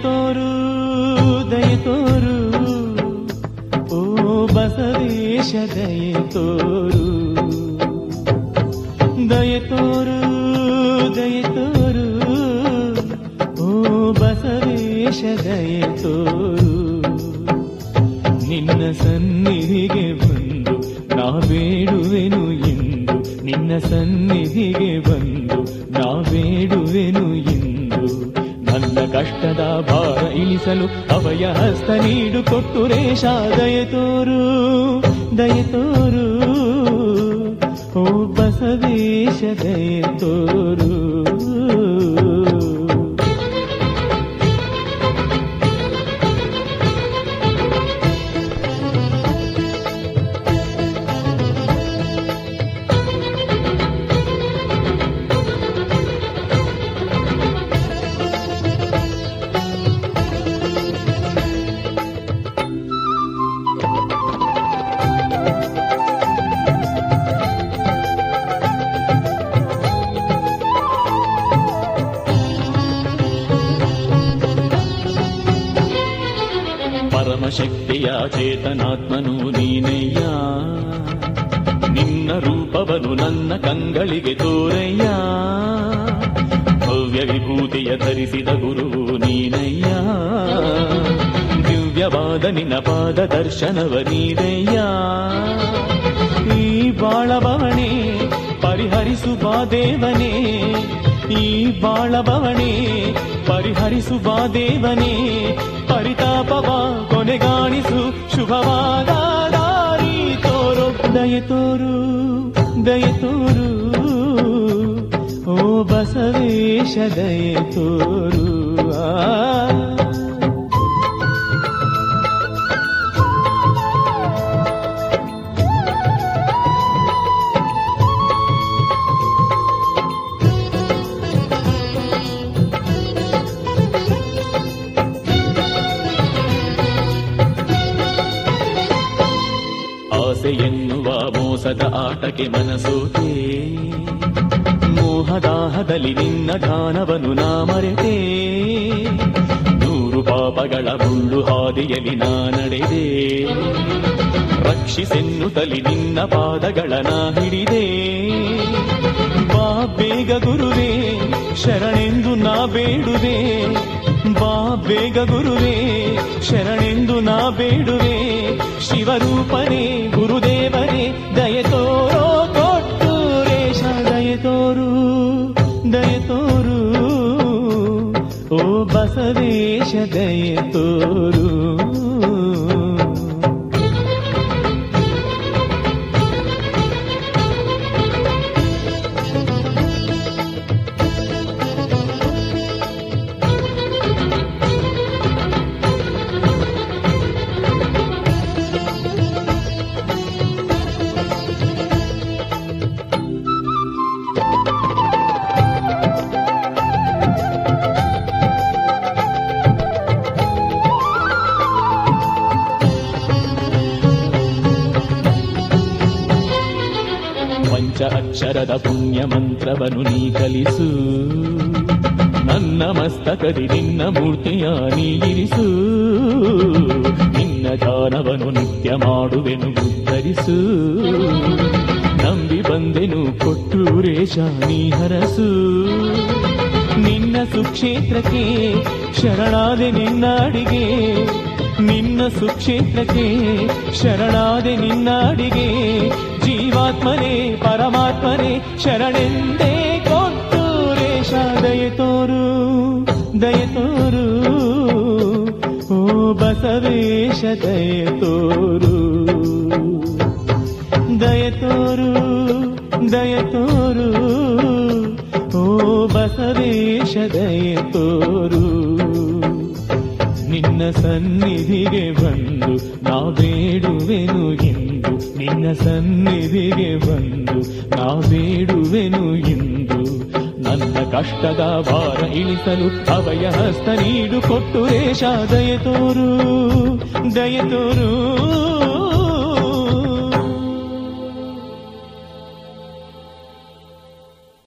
ದಯತೋರು ದಯತೋರು ಓ ಬಸವೇಶ ದಯತೋರು ದಯತೋರು ದಯತೋರು ಓ ಬಸವೇಶ ದಯತೋರು ನಿನ್ನ ಸನ್ನಿಧಿಗೆ ಬಂದು ನಾ ಬೇಡುವೆನು ಎಂದು ನಿನ್ನ ಸನ್ನಿಧಿಗೆ ಬಂದು ನಾ ಬೇಡುವೆನು ಎಂದು ನನ್ನ ಕಷ್ಟದ ಭಾರ ಇಳಿಸಲು ಅಭಯ ಹಸ್ತ ನೀಡು ಕೊಟ್ಟು ರೇಷ ದಯತೋರು ದಯತೋರು ಓ ಬಸವೇಶ ದಯತೋರು ಪರಮಶಕ್ತಿಯ ಚೇತನಾತ್ಮನು ನೀನಯ್ಯ ನಿನ್ನ ರೂಪವನು ನನ್ನ ಕಂಗಳಿಗೆ ತೋರಯ್ಯ ಭವ್ಯ ವಿಭೂತಿಯ ಧರಿಸಿದ ಗುರುವು ನೀನಯ್ಯ ದಿವ್ಯವಾದ ನಿನ್ನ ಪಾದ ದರ್ಶನವ ನೀನಯ್ಯ ಈ ಬಾಳಬವಣೆ ಪರಿಹರಿಸು ಬಾ ದೇವನೇ ಈ ಬಾಳಬವಣೆ ಪರಿಹರಿಸು ಬಾ ದೇವನೇ ಪರಿತಾಪವ ಕೊನೆಗಾಣಿಸು ಶುಭವಾದ ದಾರಿ ತೋರು ದಯತೋರು ದಯತೋರು ಓ ಬಸವೇಶ ದಯತೋರು ಎನ್ನುವ ಮೋಸದ ಆಟಕ್ಕೆ ಮನಸೋತೆ ಮೋಹದಾಹದಲ್ಲಿ ನಿನ್ನ ಗಾನವನು ನಾ ಮರೆತೆ ನೂರು ಪಾಪಗಳ ಮುಳ್ಳು ಹಾದಿಯಲ್ಲಿ ನಾ ನಡೆದೆ ರಕ್ಷಿಸೆನ್ನುತ್ತಲಿ ನಿನ್ನ ಪಾದಗಳ ನಾ ಹಿಡಿದೆ ಬಾ ಬೇಗ ಗುರುವೇ ಶರಣೆಂದು ನಾ ಬೇಡುವೆ ಬಾ ಬೇಗ ಗುರುವೇ ಶರಣೆಂದು ನಾ ಬೇಡುವೆ ಶಿವರೂಪನೇ ಗುರುದೇವರೇ ದಯತೋರೋ ಕೊಟ್ಟು ರೇಷ ದಯತೋರು ದಯತೋರು ಓ ಬಸವೇಶ ದಯತೋರು ಅಕ್ಷರದ ಪುಣ್ಯ ಮಂತ್ರವನ್ನು ನೀ ಕಲಿಸು ನನ್ನ ಮಸ್ತಕದಿ ನಿನ್ನ ಮೂರ್ತಿಯ ನೀರಿಸು ನಿನ್ನ ಧ್ಯಾನವನ್ನು ನಿತ್ಯ ಮಾಡುವೆನು ಉದ್ಧರಿಸು ನಂಬಿ ಬಂದೆನು ಕೊಟ್ಟು ರೇಷ ನೀ ಹರಸು ನಿನ್ನ ಸುಕ್ಷೇತ್ರಕ್ಕೆ ಶರಣಾದೆ ನಿನ್ನ ಅಡಿಗೆ ನಿನ್ನ ಸುಕ್ಷೇತ್ರಕ್ಕೆ ಶರಣಾದೆ ನಿನ್ನ ಅಡಿಗೆ ಜೀವಾತ್ಮನೇ ಪರಮಾತ್ಮನೇ ಶರಣೆಂದೇ ಕೊಟ್ಟು ರೇಷ ದಯತೋರು ದಯತೋರು ಓ ಬಸವೇಶ ದಯತೋರು ದಯತೋರು ದಯತೋರು ಓ ಬಸವೇಶ ದಯತೋರು ನಿನ್ನ ಸನ್ನಿಧಿಗೆ ಬಂದು ನಾ ಬೇಡುವೆನು ಎಂದು ನಿನ್ನ ಸನ್ನಿಧಿಗೆ ಬಂದು ನಾ ಬೇಡುವೆನು ಎಂದು ನನ್ನ ಕಷ್ಟದ ಭಾರ ಇಳಿಸಲು ಅಭಯ ಹಸ್ತ ನೀಡು ಕೊಟ್ಟು ರೇಷ ದಯತೋರು ದಯತೋರು